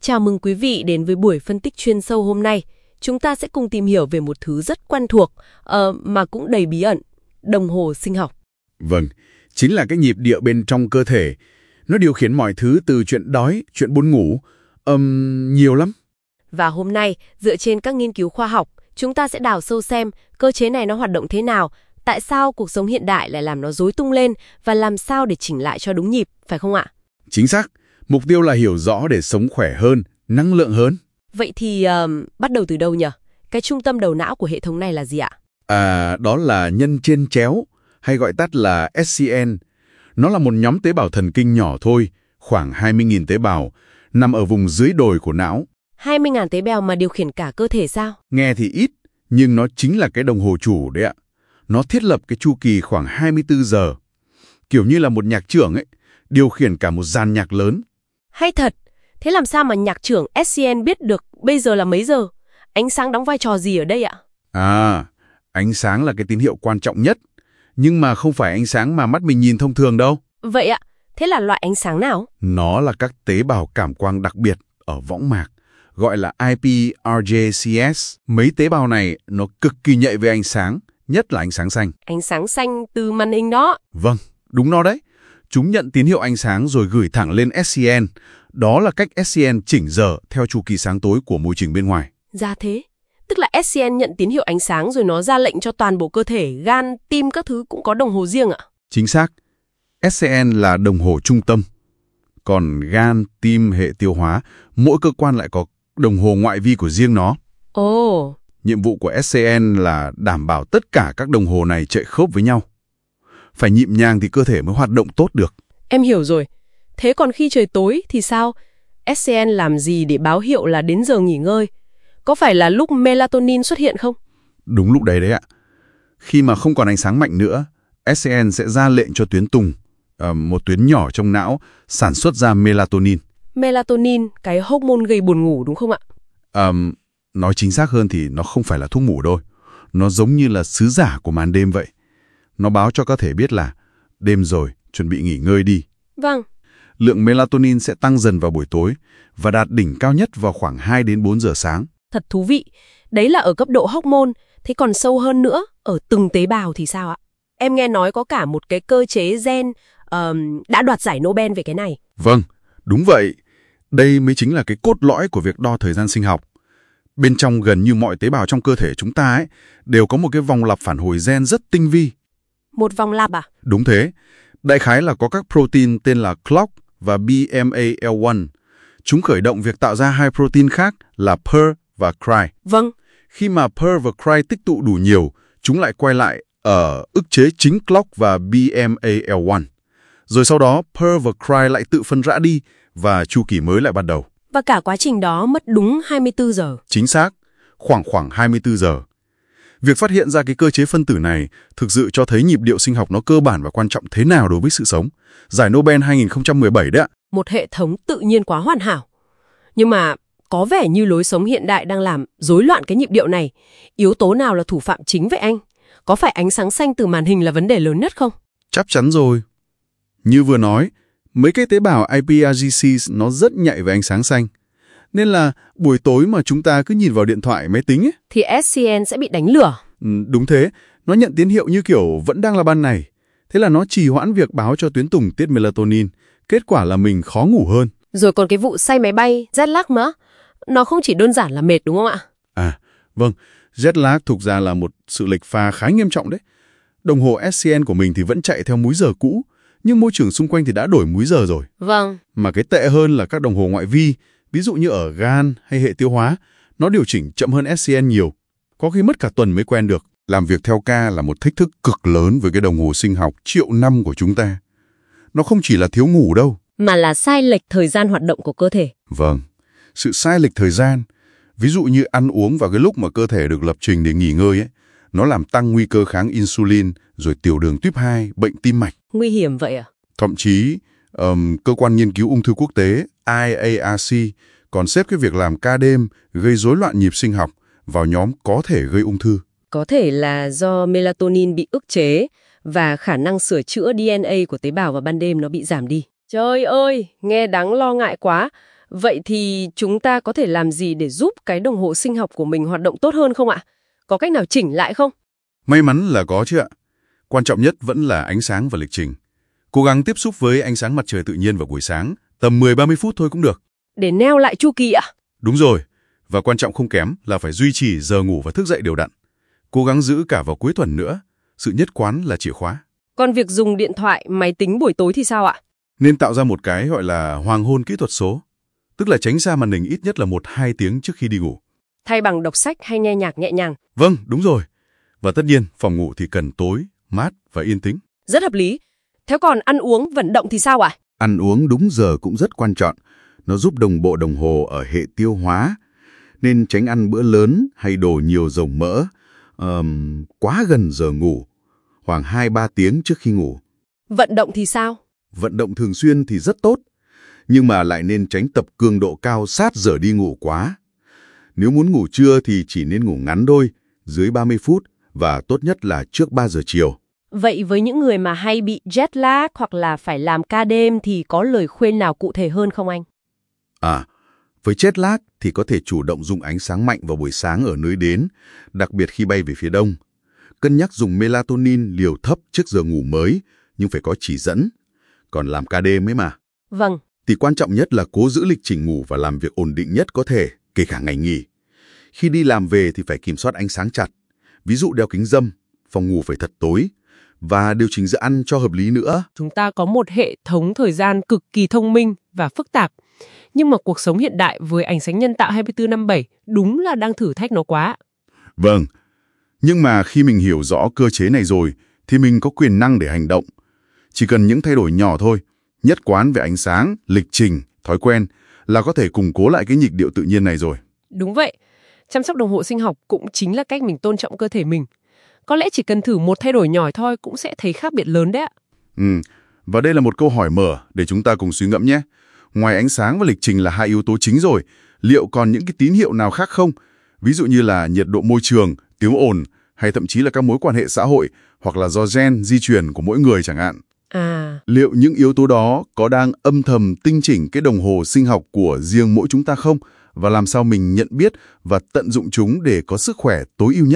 Chào mừng quý vị đến với buổi phân tích chuyên sâu hôm nay. Chúng ta sẽ cùng tìm hiểu về một thứ rất quen thuộc, mà cũng đầy bí ẩn, đồng hồ sinh học. Vâng, chính là cái nhịp điệu bên trong cơ thể. Nó điều khiển mọi thứ từ chuyện đói, chuyện buồn ngủ, nhiều lắm. Và hôm nay, dựa trên các nghiên cứu khoa học, chúng ta sẽ đào sâu xem cơ chế này nó hoạt động thế nào, tại sao cuộc sống hiện đại lại làm nó rối tung lên và làm sao để chỉnh lại cho đúng nhịp, phải không ạ? Chính xác. Mục tiêu là hiểu rõ để sống khỏe hơn, năng lượng hơn. Vậy thì bắt đầu từ đâu nhỉ? Cái trung tâm đầu não của hệ thống này là gì ạ? Đó là nhân trên chéo, hay gọi tắt là SCN. Nó là một nhóm tế bào thần kinh nhỏ thôi, khoảng 20.000 tế bào, nằm ở vùng dưới đồi của não. 20.000 tế bào mà điều khiển cả cơ thể sao? Nghe thì ít, nhưng nó chính là cái đồng hồ chủ đấy ạ. Nó thiết lập cái chu kỳ khoảng 24 giờ. Kiểu như là một nhạc trưởng ấy, điều khiển cả một dàn nhạc lớn. Hay thật! Thế làm sao mà nhạc trưởng SCN biết được bây giờ là mấy giờ? Ánh sáng đóng vai trò gì ở đây ạ? Ánh sáng là cái tín hiệu quan trọng nhất. Nhưng mà không phải ánh sáng mà mắt mình nhìn thông thường đâu. Vậy ạ, thế là loại ánh sáng nào? Nó là các tế bào cảm quang đặc biệt ở võng mạc, gọi là IPRJCS. Mấy tế bào này nó cực kỳ nhạy với ánh sáng, nhất là ánh sáng xanh. Ánh sáng xanh từ màn hình đó. Vâng, đúng nó đấy. Chúng nhận tín hiệu ánh sáng rồi gửi thẳng lên SCN. Đó là cách SCN chỉnh giờ theo chu kỳ sáng tối của môi trường bên ngoài. Ra thế. Tức là SCN nhận tín hiệu ánh sáng rồi nó ra lệnh cho toàn bộ cơ thể, gan, tim các thứ cũng có đồng hồ riêng ạ? Chính xác. SCN là đồng hồ trung tâm. Còn gan, tim, hệ tiêu hóa, mỗi cơ quan lại có đồng hồ ngoại vi của riêng nó. Ồ. Nhiệm vụ của SCN là đảm bảo tất cả các đồng hồ này chạy khớp với nhau. Phải nhịp nhàng thì cơ thể mới hoạt động tốt được. Em hiểu rồi. Thế còn khi trời tối thì sao? SCN làm gì để báo hiệu là đến giờ nghỉ ngơi? Có phải là lúc melatonin xuất hiện không? Đúng lúc đấy ạ. Khi mà không còn ánh sáng mạnh nữa, SCN sẽ ra lệnh cho tuyến tùng, một tuyến nhỏ trong não, sản xuất ra melatonin. Melatonin, cái hormone gây buồn ngủ đúng không ạ? Nói chính xác hơn thì nó không phải là thuốc ngủ đâu. Nó giống như là sứ giả của màn đêm vậy. Nó báo cho cơ thể biết là đêm rồi, chuẩn bị nghỉ ngơi đi. Vâng. Lượng melatonin sẽ tăng dần vào buổi tối và đạt đỉnh cao nhất vào khoảng 2 đến 4 giờ sáng. Thật thú vị. Đấy là ở cấp độ hormone. Thế còn sâu hơn nữa, ở từng tế bào thì sao ạ? Em nghe nói có cả một cái cơ chế gen đã đoạt giải Nobel về cái này. Vâng, đúng vậy. Đây mới chính là cái cốt lõi của việc đo thời gian sinh học. Bên trong gần như mọi tế bào trong cơ thể chúng ta đều có một cái vòng lặp phản hồi gen rất tinh vi. Một vòng lặp à? Đúng thế. Đại khái là có các protein tên là clock và BMAL1. Chúng khởi động việc tạo ra hai protein khác là PER và CRY. Vâng. Khi mà PER và CRY tích tụ đủ nhiều, chúng lại quay lại ở ức chế chính clock và BMAL1. Rồi sau đó PER và CRY lại tự phân rã đi và chu kỳ mới lại bắt đầu. Và cả quá trình đó mất đúng 24 giờ. Chính xác, khoảng 24 giờ. Việc phát hiện ra cái cơ chế phân tử này thực sự cho thấy nhịp điệu sinh học nó cơ bản và quan trọng thế nào đối với sự sống. Giải Nobel 2017 đấy ạ. Một hệ thống tự nhiên quá hoàn hảo. Nhưng mà có vẻ như lối sống hiện đại đang làm rối loạn cái nhịp điệu này. Yếu tố nào là thủ phạm chính vậy anh? Có phải ánh sáng xanh từ màn hình là vấn đề lớn nhất không? Chắc chắn rồi. Như vừa nói, mấy cái tế bào IPRGC nó rất nhạy với ánh sáng xanh. Nên là buổi tối mà chúng ta cứ nhìn vào điện thoại, máy tính ấy, thì SCN sẽ bị đánh lừa. Đúng thế, nó nhận tín hiệu như kiểu vẫn đang là ban ngày. Thế là nó trì hoãn việc báo cho tuyến tùng tiết melatonin. Kết quả là mình khó ngủ hơn. Rồi còn cái vụ say máy bay, jet lag nữa. Nó không chỉ đơn giản là mệt đúng không ạ? Vâng, jet lag thực ra là một sự lệch pha khá nghiêm trọng đấy. Đồng hồ SCN của mình thì vẫn chạy theo múi giờ cũ, nhưng môi trường xung quanh thì đã đổi múi giờ rồi. Vâng. Mà cái tệ hơn là các đồng hồ ngoại vi, ví dụ như ở gan hay hệ tiêu hóa, nó điều chỉnh chậm hơn SCN nhiều. Có khi mất cả tuần mới quen được. Làm việc theo ca là một thách thức cực lớn với cái đồng hồ sinh học triệu năm của chúng ta. Nó không chỉ là thiếu ngủ đâu, mà là sai lệch thời gian hoạt động của cơ thể. Vâng, sự sai lệch thời gian, ví dụ như ăn uống vào cái lúc mà cơ thể được lập trình để nghỉ ngơi ấy, nó làm tăng nguy cơ kháng insulin, rồi tiểu đường tuyếp 2, bệnh tim mạch. Nguy hiểm vậy à? Thậm chí, cơ quan nghiên cứu ung thư quốc tế IARC còn xếp cái việc làm ca đêm gây rối loạn nhịp sinh học vào nhóm có thể gây ung thư. Có thể là do melatonin bị ức chế và khả năng sửa chữa DNA của tế bào vào ban đêm nó bị giảm đi. Trời ơi, nghe đáng lo ngại quá. Vậy thì chúng ta có thể làm gì để giúp cái đồng hồ sinh học của mình hoạt động tốt hơn không ạ? Có cách nào chỉnh lại không? May mắn là có chứ ạ. Quan trọng nhất vẫn là ánh sáng và lịch trình. Cố gắng tiếp xúc với ánh sáng mặt trời tự nhiên vào buổi sáng, tầm 10-30 phút thôi cũng được. Để neo lại chu kỳ ạ? Đúng rồi, và quan trọng không kém là phải duy trì giờ ngủ và thức dậy đều đặn. Cố gắng giữ cả vào cuối tuần nữa. Sự nhất quán là chìa khóa. Còn việc dùng điện thoại, máy tính buổi tối thì sao ạ? Nên tạo ra một cái gọi là hoàng hôn kỹ thuật số. Tức là tránh xa màn hình ít nhất là 1-2 tiếng trước khi đi ngủ. Thay bằng đọc sách hay nghe nhạc nhẹ nhàng? Vâng, đúng rồi. Và tất nhiên, phòng ngủ thì cần tối, mát và yên tĩnh. Rất hợp lý. Thế còn ăn uống, vận động thì sao ạ? Ăn uống đúng giờ cũng rất quan trọng. Nó giúp đồng bộ đồng hồ ở hệ tiêu hóa. Nên tránh ăn bữa lớn hay đồ nhiều dầu mỡ quá gần giờ ngủ, khoảng 2-3 tiếng trước khi ngủ. Vận động thì sao? Vận động thường xuyên thì rất tốt, nhưng mà lại nên tránh tập cường độ cao sát giờ đi ngủ quá. Nếu muốn ngủ trưa thì chỉ nên ngủ ngắn thôi, dưới 30 phút và tốt nhất là trước 3 giờ chiều. Vậy với những người mà hay bị jet lag hoặc là phải làm ca đêm thì có lời khuyên nào cụ thể hơn không anh? Với jet lag thì có thể chủ động dùng ánh sáng mạnh vào buổi sáng ở nơi đến, đặc biệt khi bay về phía đông. Cân nhắc dùng melatonin liều thấp trước giờ ngủ mới, nhưng phải có chỉ dẫn. Còn làm ca đêm ấy mà. Vâng. Thì quan trọng nhất là cố giữ lịch trình ngủ và làm việc ổn định nhất có thể, kể cả ngày nghỉ. Khi đi làm về thì phải kiểm soát ánh sáng chặt. Ví dụ đeo kính râm, phòng ngủ phải thật tối. Và điều chỉnh giờ ăn cho hợp lý nữa. Chúng ta có một hệ thống thời gian cực kỳ thông minh và phức tạp. Nhưng mà cuộc sống hiện đại với ánh sáng nhân tạo 24/7 đúng là đang thử thách nó quá. Vâng, nhưng mà khi mình hiểu rõ cơ chế này rồi thì mình có quyền năng để hành động. Chỉ cần những thay đổi nhỏ thôi, nhất quán về ánh sáng, lịch trình, thói quen là có thể củng cố lại cái nhịp điệu tự nhiên này rồi. Đúng vậy, chăm sóc đồng hồ sinh học cũng chính là cách mình tôn trọng cơ thể mình. Có lẽ chỉ cần thử một thay đổi nhỏ thôi cũng sẽ thấy khác biệt lớn đấy ạ. Và đây là một câu hỏi mở để chúng ta cùng suy ngẫm nhé. Ngoài ánh sáng và lịch trình là hai yếu tố chính rồi, liệu còn những cái tín hiệu nào khác không? Ví dụ như là nhiệt độ môi trường, tiếng ồn, hay thậm chí là các mối quan hệ xã hội, hoặc là do gen, di truyền của mỗi người chẳng hạn. Liệu những yếu tố đó có đang âm thầm tinh chỉnh cái đồng hồ sinh học của riêng mỗi chúng ta không? Và làm sao mình nhận biết và tận dụng chúng để có sức khỏe tối ưu nhất?